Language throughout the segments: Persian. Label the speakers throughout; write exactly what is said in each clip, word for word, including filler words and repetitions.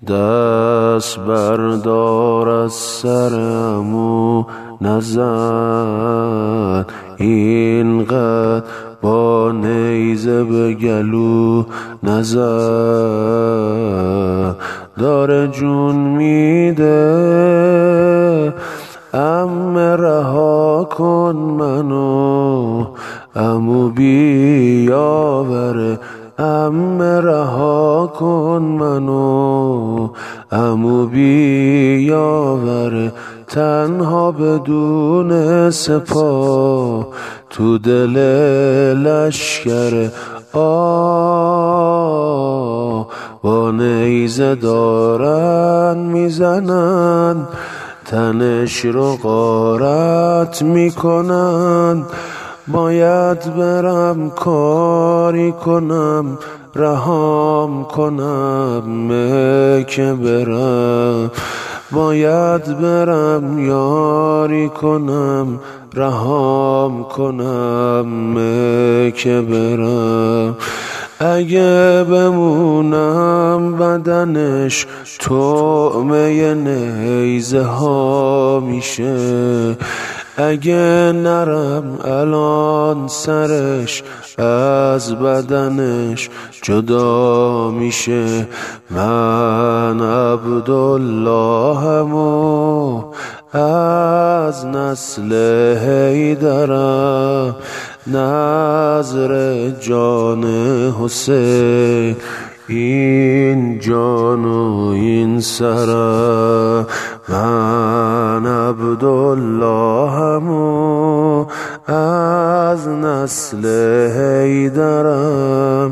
Speaker 1: دست بردار از سرم و نزن، اینقدر با نیزه به گلو نزن. داره جون میده عمه، رها کن منو، عمو بیاوره عمه، رها کن منو، عمو بیاوره تنها بدون سپاه تو دل لشکر. آه با نیزه دارن میزنن، تنش رو غارت میکنن. باید برم کاری کنم، رهام کنم که برم. باید برم یاری کنم، رهام کنم که برم. اگه بمونم بدنش طعمه نیزه ها میشه، اگه نرم الان سرش از بدنش جدا میشه. من عبداللهم و از نسل حیدرم، نظر جان حسین این جان و این سرم. من عبداللهم و از نسل حیدرم،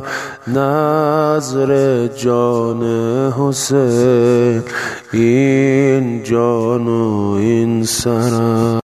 Speaker 1: نظر جان حسین این جان و این سرم.